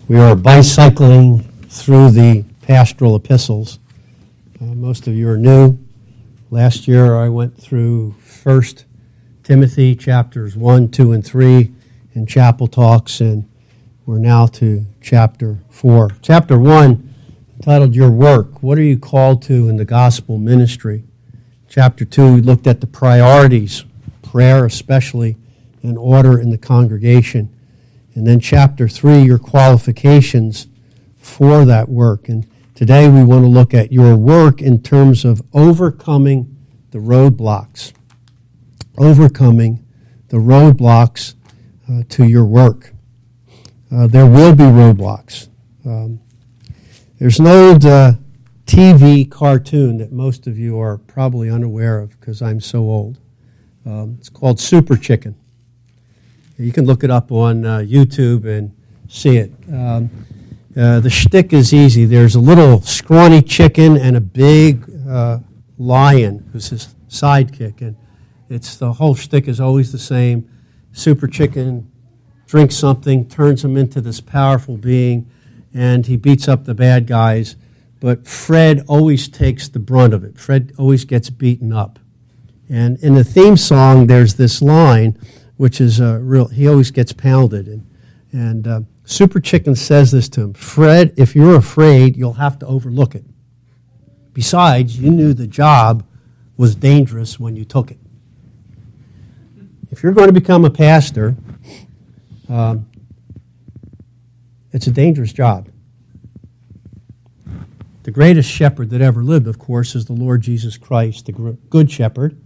We are bicycling through the pastoral epistles. Most of you are new. Last year I went through 1 Timothy chapters 1, 2, and 3 in chapel talks, and we're now to chapter 4. Chapter 1, entitled Your Work. What are you called to in the gospel ministry? Chapter 2, we looked at the priorities, prayer especially, and order in the congregation. And then chapter 3, your qualifications for that work. And today we want to look at your work in terms of overcoming the roadblocks. Overcoming the roadblocks to your work. There will be roadblocks. There's an old TV cartoon that most of you are probably unaware of because I'm so old. It's called Super Chicken. You can look it up on YouTube and see it. The shtick is easy. There's a little scrawny chicken and a big lion who's his sidekick, and the whole shtick is always the same. Super Chicken drinks something, turns him into this powerful being, and he beats up the bad guys. But Fred always takes the brunt of it. Fred always gets beaten up. And in the theme song, there's this line, which is he always gets pounded. And Super Chicken says this to him: Fred, if you're afraid, you'll have to overlook it. Besides, you knew the job was dangerous when you took it. If you're going to become a pastor, it's a dangerous job. The greatest shepherd that ever lived, of course, is the Lord Jesus Christ, the good shepherd.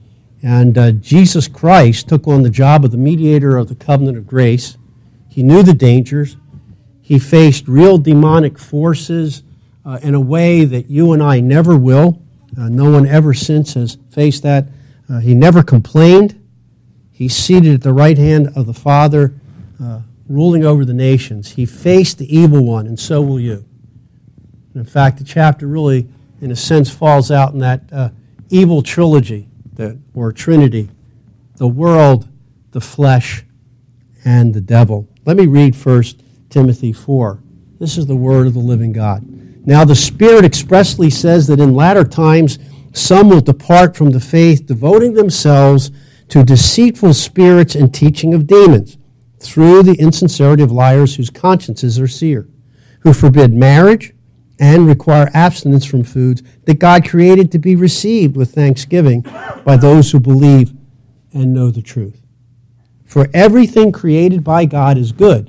And Jesus Christ took on the job of the mediator of the covenant of grace. He knew the dangers. He faced real demonic forces in a way that you and I never will. No one ever since has faced that. He never complained. He's seated at the right hand of the Father, ruling over the nations. He faced the evil one, and so will you. And in fact, the chapter really, in a sense, falls out in that evil trilogy, or Trinity: the world, the flesh, and the devil. Let me read 1 Timothy 4. This is the word of the living God. Now the Spirit expressly says that in latter times some will depart from the faith, devoting themselves to deceitful spirits and teaching of demons, through the insincerity of liars whose consciences are seared, who forbid marriage and require abstinence from foods that God created to be received with thanksgiving by those who believe and know the truth. For everything created by God is good,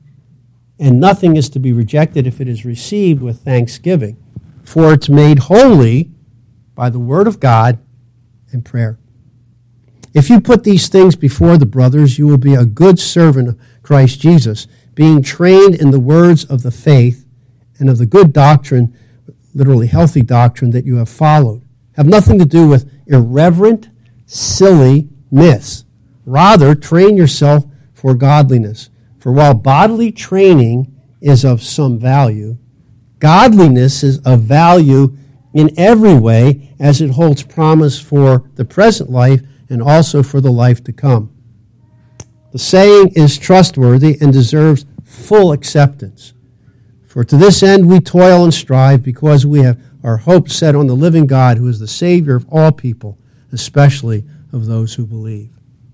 and nothing is to be rejected if it is received with thanksgiving, for it's made holy by the word of God and prayer. If you put these things before the brothers, you will be a good servant of Christ Jesus, being trained in the words of the faith and of the good doctrine, literally healthy doctrine, that you have followed. Have nothing to do with irreverent, silly myths. Rather, train yourself for godliness. For while bodily training is of some value, godliness is of value in every way, as it holds promise for the present life and also for the life to come. The saying is trustworthy and deserves full acceptance. For to this end we toil and strive, because we have our hope set on the living God, who is the Savior of all people, especially of those who believe.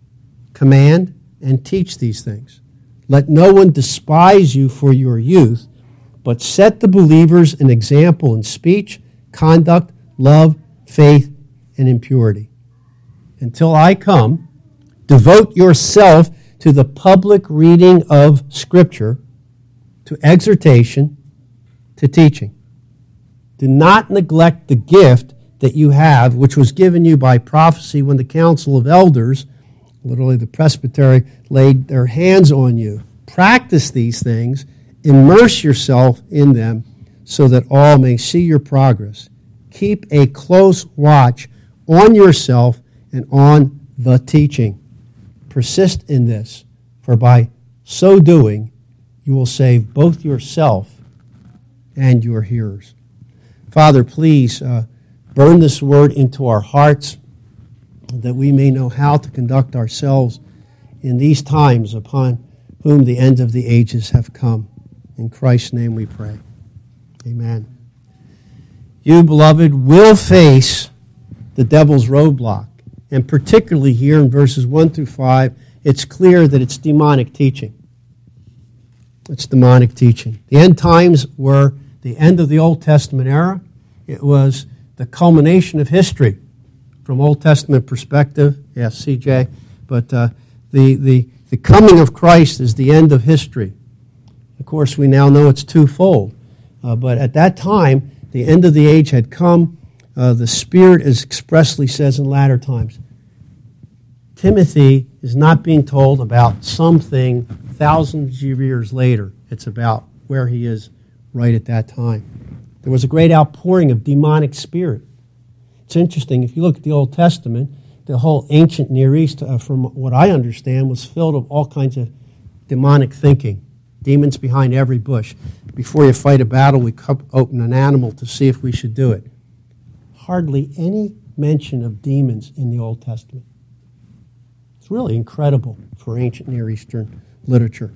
Command and teach these things. Let no one despise you for your youth, but set the believers an example in speech, conduct, love, faith, and in purity. Until I come, devote yourself to the public reading of Scripture, to exhortation, to teaching. Do not neglect the gift that you have, which was given you by prophecy when the council of elders, literally the presbytery, laid their hands on you. Practice these things, immerse yourself in them, so that all may see your progress. Keep a close watch on yourself and on the teaching. Persist in this, for by so doing, you will save both yourself and your hearers. Father, please burn this word into our hearts, that we may know how to conduct ourselves in these times upon whom the end of the ages have come. In Christ's name we pray. Amen. You, beloved, will face the devil's roadblock. And particularly here in verses 1 through 5, it's clear that it's demonic teaching. It's demonic teaching. The end times were the end of the Old Testament era. It was the culmination of history from Old Testament perspective. Yes, CJ. But the coming of Christ is the end of history. Of course, we now know it's twofold. But at that time, the end of the age had come. The Spirit, as expressly says in latter times. Timothy is not being told about something thousands of years later. It's about where he is right at that time. There was a great outpouring of demonic spirit. It's interesting, if you look at the Old Testament, the whole ancient Near East, from what I understand, was filled with all kinds of demonic thinking. Demons behind every bush. Before you fight a battle, we open an animal to see if we should do it. Hardly any mention of demons in the Old Testament. It's really incredible for ancient Near Eastern literature.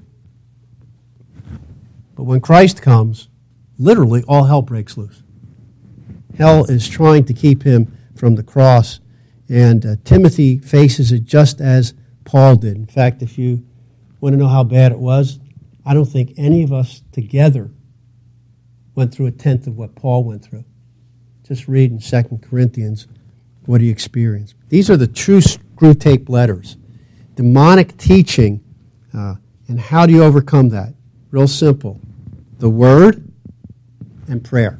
But when Christ comes, literally all hell breaks loose. Hell is trying to keep him from the cross, and Timothy faces it just as Paul did. In fact, if you want to know how bad it was, I don't think any of us together went through a tenth of what Paul went through. Just read in 2 Corinthians what he experienced. These are the true screw-tape letters. Demonic teaching, and how do you overcome that? Real simple. The Word and prayer.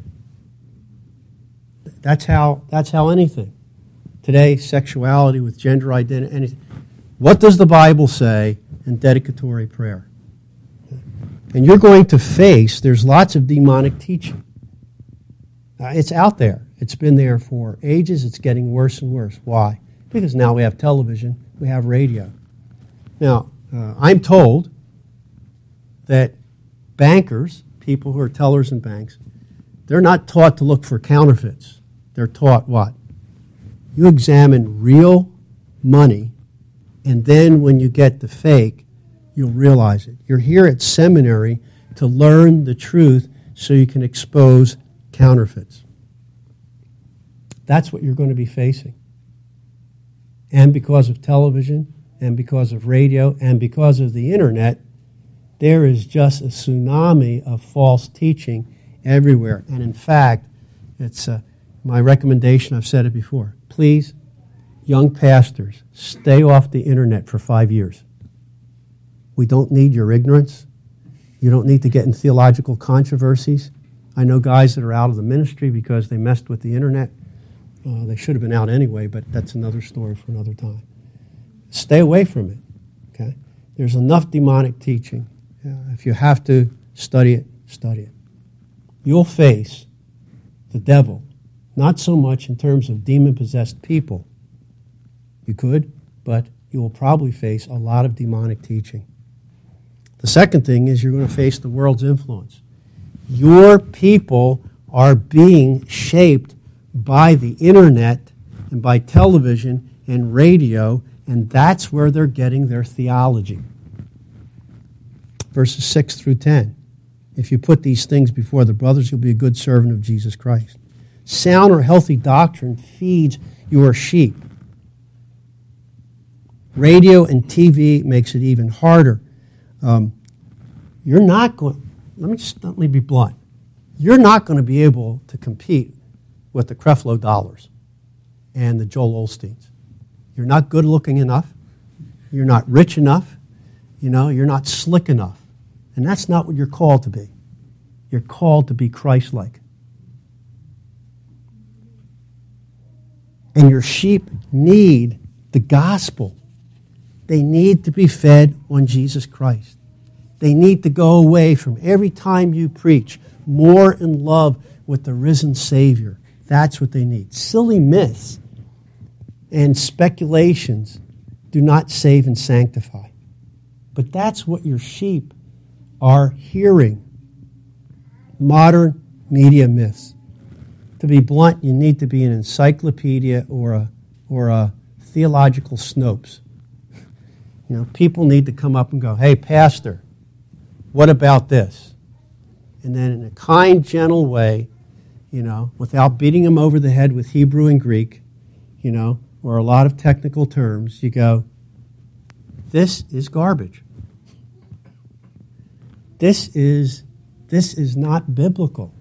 That's how anything. Today, sexuality with gender identity, anything. What does the Bible say in dedicatory prayer? And you're going to face, there's lots of demonic teaching. It's out there. It's been there for ages. It's getting worse and worse. Why? Because now we have television, we have radio. Now, I'm told that bankers, people who are tellers in banks, they're not taught to look for counterfeits. They're taught what? You examine real money, and then when you get the fake, you'll realize it. You're here at seminary to learn the truth so you can expose counterfeits. That's what you're going to be facing. And because of television, and because of radio, and because of the internet, there is just a tsunami of false teaching everywhere. And in fact, it's my recommendation, I've said it before. Please, young pastors, stay off the internet for 5 years. We don't need your ignorance. You don't need to get in theological controversies. I know guys that are out of the ministry because they messed with the internet. They should have been out anyway, but that's another story for another time. Stay away from it, okay? There's enough demonic teaching. If you have to study it, study it. You'll face the devil, not so much in terms of demon-possessed people. You could, but you will probably face a lot of demonic teaching. The second thing is you're going to face the world's influence. Your people are being shaped by the internet and by television and radio, and that's where they're getting their theology. Verses 6 through 10. If you put these things before the brothers, you'll be a good servant of Jesus Christ. Sound or healthy doctrine feeds your sheep. Radio and TV makes it even harder. You're not going, let me be blunt. You're not going to be able to compete with the Creflo Dollars and the Joel Osteens. You're not good looking enough. You're not rich enough. You're not slick enough. And that's not what you're called to be. You're called to be Christ-like. And your sheep need the gospel. They need to be fed on Jesus Christ. They need to go away from every time you preach more in love with the risen Savior. That's what they need. Silly myths and speculations do not save and sanctify. But that's what your sheep are hearing. Modern media myths. To be blunt, you need to be an encyclopedia or a theological Snopes. People need to come up and go, "Hey, pastor, what about this?" and then in a kind, gentle way, without beating them over the head with Hebrew and Greek, or a lot of technical terms, you go, this is garbage. This is not biblical.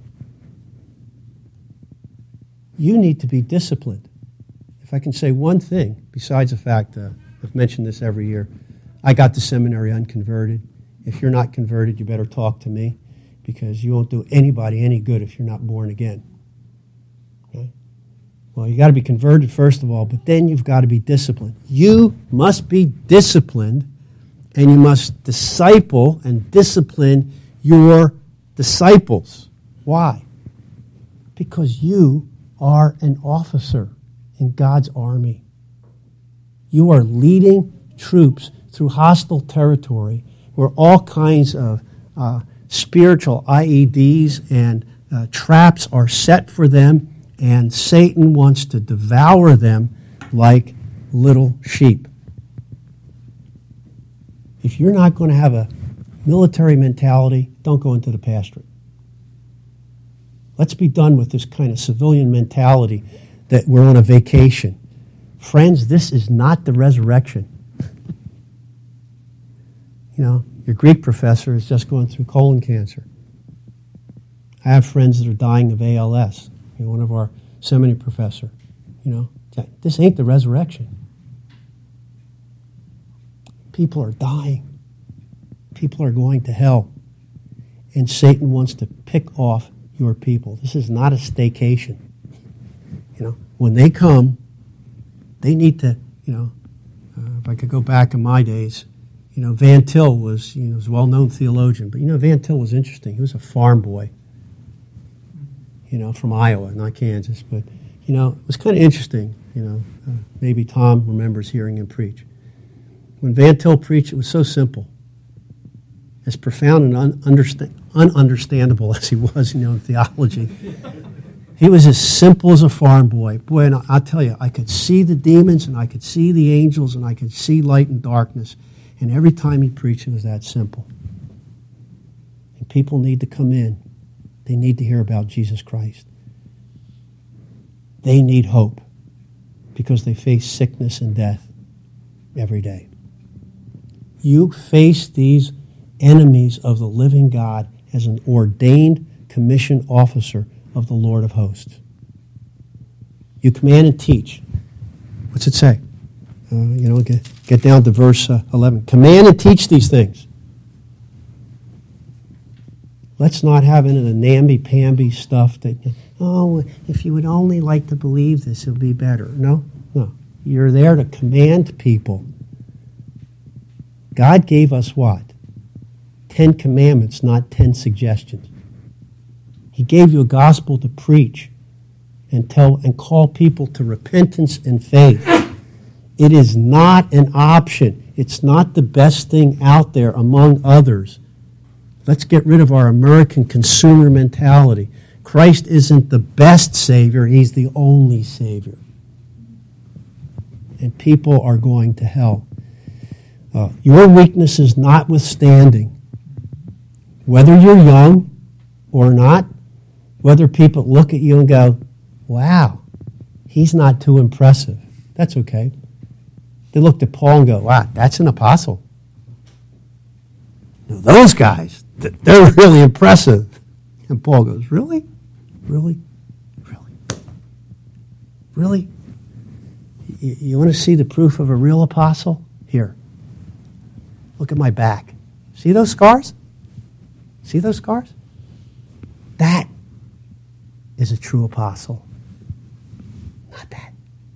You need to be disciplined. If I can say one thing, besides the fact, I've mentioned this every year, I got to seminary unconverted. If you're not converted, you better talk to me, because you won't do anybody any good if you're not born again. Okay? Well, you got to be converted first of all, but then you've got to be disciplined. You must be disciplined, and you must disciple and discipline your disciples. Why? Because you are an officer in God's army. You are leading troops through hostile territory where all kinds of spiritual IEDs and traps are set for them, and Satan wants to devour them like little sheep. If you're not going to have a military mentality, don't go into the pastorate. Let's be done with this kind of civilian mentality that we're on a vacation. Friends, this is not the resurrection. Your Greek professor is just going through colon cancer. I have friends that are dying of ALS. One of our seminary professor. This ain't the resurrection. People are dying. People are going to hell. And Satan wants to pick off your people. This is not a staycation. When they come, they need to, if I could go back in my days, Van Til was a well-known theologian, but Van Til was interesting. He was a farm boy, from Iowa, not Kansas, but it was kind of interesting. Maybe Tom remembers hearing him preach. When Van Til preached, it was so simple, as profound and ununderstandable as he was, in theology. He was as simple as a farm boy. Boy, and I'll tell you, I could see the demons, and I could see the angels, and I could see light and darkness. And every time he preached, it was that simple. And people need to come in. They need to hear about Jesus Christ. They need hope, because they face sickness and death every day. You face these enemies of the living God as an ordained commissioned officer of the Lord of hosts. You command and teach. What's it say? Get down to verse 11. Command and teach these things. Let's not have any of the namby-pamby stuff that, if you would only like to believe this, it would be better. No. You're there to command people. God gave us what? 10 commandments, not 10 suggestions. He gave you a gospel to preach and call people to repentance and faith. It is not an option. It's not the best thing out there among others. Let's get rid of our American consumer mentality. Christ isn't the best Savior. He's the only Savior. And people are going to hell. Your weaknesses notwithstanding, whether you're young or not, whether people look at you and go, wow, he's not too impressive. That's okay. They looked at Paul and go, wow, that's an apostle. Now, those guys, they're really impressive. And Paul goes, really? Really? Really? Really? You want to see the proof of a real apostle? Here. Look at my back. See those scars? See those scars? That is a true apostle. Not that.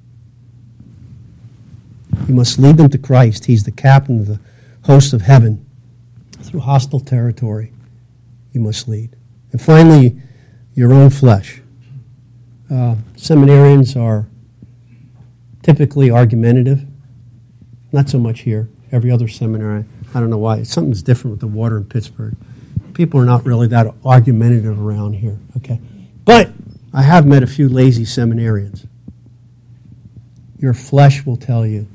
You must lead them to Christ. He's the captain of the host of heaven. Through hostile territory, you must lead. And finally, your own flesh. Seminarians are typically argumentative. Not so much here. Every other seminary, I don't know why. Something's different with the water in Pittsburgh. People are not really that argumentative around here. Okay, but I have met a few lazy seminarians. Your flesh will tell you,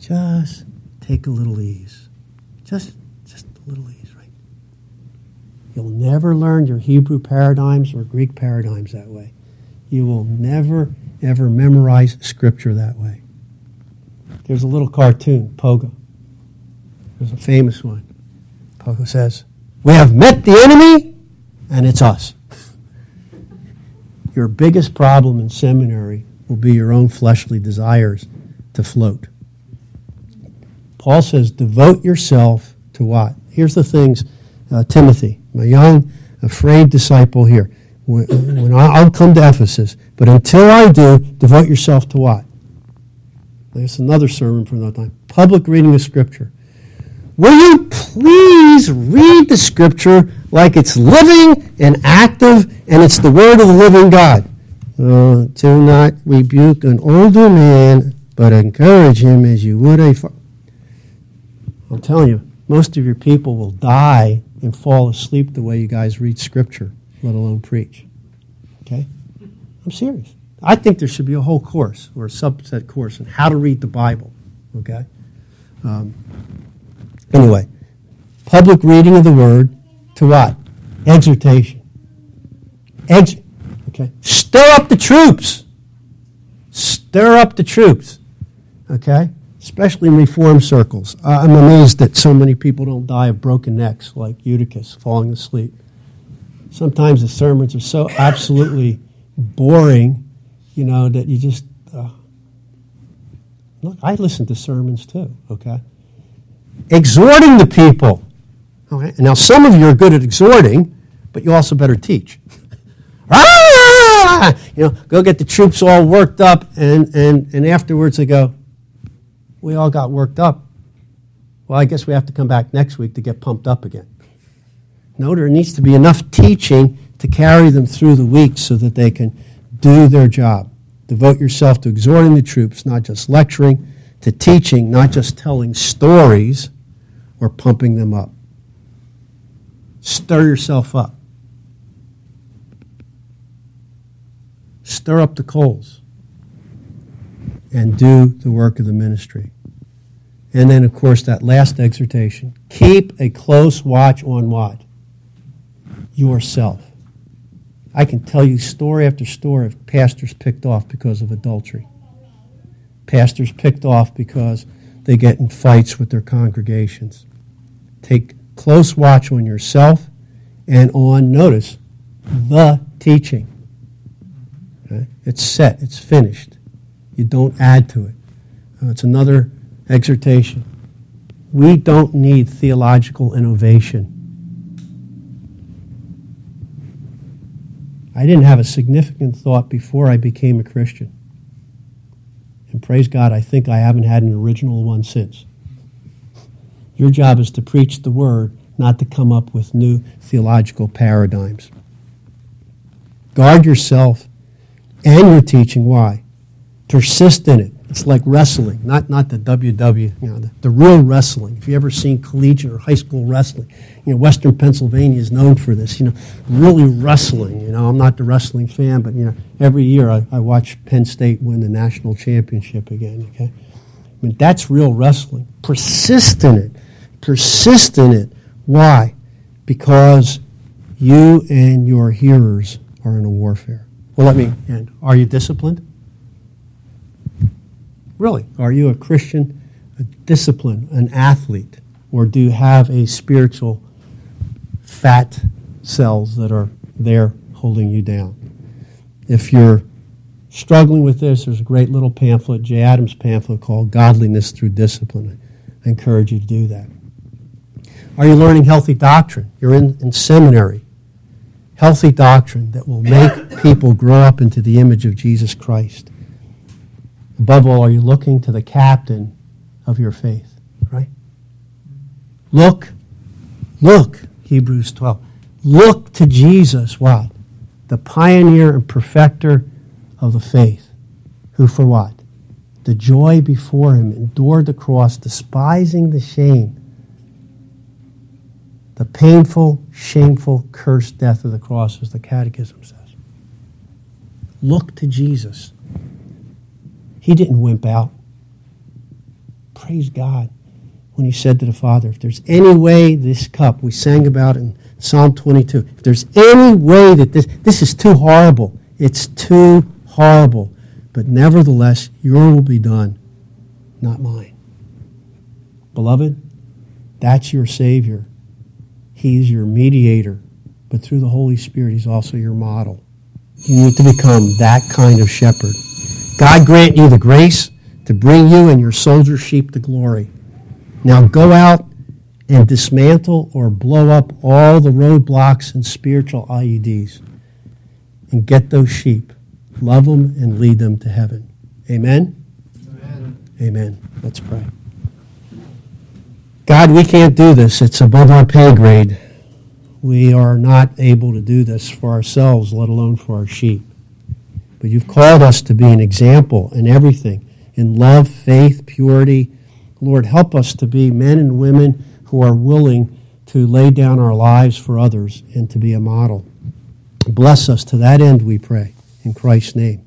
just take a little ease. Just a little ease, right? You'll never learn your Hebrew paradigms or Greek paradigms that way. You will never, ever memorize Scripture that way. There's a little cartoon, Pogo. There's a famous one. Pogo says, "We have met the enemy, and it's us." Your biggest problem in seminary will be your own fleshly desires to float. Paul says, devote yourself to what? Here's the things, Timothy, my young, afraid disciple here. When I'll come to Ephesus, but until I do, devote yourself to what? There's another sermon from that time. Public reading of Scripture. Will you please read the Scripture like it's living and active and it's the Word of the living God? Do not rebuke an older man, but encourage him as you would a father. I'm telling you, most of your people will die and fall asleep the way you guys read Scripture, let alone preach. Okay? I'm serious. I think there should be a whole course or a subset course on how to read the Bible. Okay? Anyway, public reading of the Word to what? Exhortation. Okay? Stir up the troops. Stir up the troops. Okay? Especially in Reformed circles. I'm amazed that so many people don't die of broken necks like Eutychus falling asleep. Sometimes the sermons are so absolutely boring, that you just... Look, I listen to sermons too, okay? Exhorting the people. Okay? And now some of you are good at exhorting, but you also better teach. Go get the troops all worked up, and afterwards they go, we all got worked up. Well, I guess we have to come back next week to get pumped up again. No, there needs to be enough teaching to carry them through the week so that they can do their job. Devote yourself to exhorting the troops, not just lecturing, to teaching, not just telling stories or pumping them up. Stir yourself up. Stir up the coals and do the work of the ministry. And then, of course, that last exhortation. Keep a close watch on what? Yourself. I can tell you story after story of pastors picked off because of adultery. Pastors picked off because they get in fights with their congregations. Take close watch on yourself and on, notice, the teaching. Okay? It's set. It's finished. You don't add to it. It's another exhortation. We don't need theological innovation. I didn't have a significant thought before I became a Christian. And praise God, I think I haven't had an original one since. Your job is to preach the Word, not to come up with new theological paradigms. Guard yourself and your teaching. Why? Persist in it. It's like wrestling, not the WW, the real wrestling. If you've ever seen collegiate or high school wrestling, Western Pennsylvania is known for this, really wrestling. I'm not the wrestling fan, but, every year I watch Penn State win the national championship again, okay? That's real wrestling. Persist in it. Persist in it. Why? Because you and your hearers are in a warfare. Well, let me end. Are you disciplined? Really, are you a Christian, a disciplined, an athlete, or do you have a spiritual fat cells that are there holding you down? If you're struggling with this, there's a great little pamphlet, J. Adams pamphlet called Godliness Through Discipline. I encourage you to do that. Are you learning healthy doctrine? You're in seminary. Healthy doctrine that will make people grow up into the image of Jesus Christ. Above all, are you looking to the captain of your faith, right? Look, Hebrews 12. Look to Jesus, what? The pioneer and perfecter of the faith, who for what? The joy before him endured the cross, despising the shame, the painful, shameful, cursed death of the cross, as the Catechism says. Look to Jesus. He didn't wimp out. Praise God. when he said to the Father, if there's any way this cup, we sang about in Psalm 22, if there's any way that this is too horrible, it's too horrible, but nevertheless, your will be done, not mine. Beloved, that's your Savior. He's your mediator, but through the Holy Spirit, he's also your model. You need to become that kind of shepherd. God grant you the grace to bring you and your soldier sheep to glory. Now go out and dismantle or blow up all the roadblocks and spiritual IEDs and get those sheep. Love them and lead them to heaven. Amen? Amen. Amen. Let's pray. God, we can't do this. It's above our pay grade. We are not able to do this for ourselves, let alone for our sheep. But you've called us to be an example in everything, in love, faith, purity. Lord, help us to be men and women who are willing to lay down our lives for others and to be a model. Bless us to that end, we pray. In Christ's name.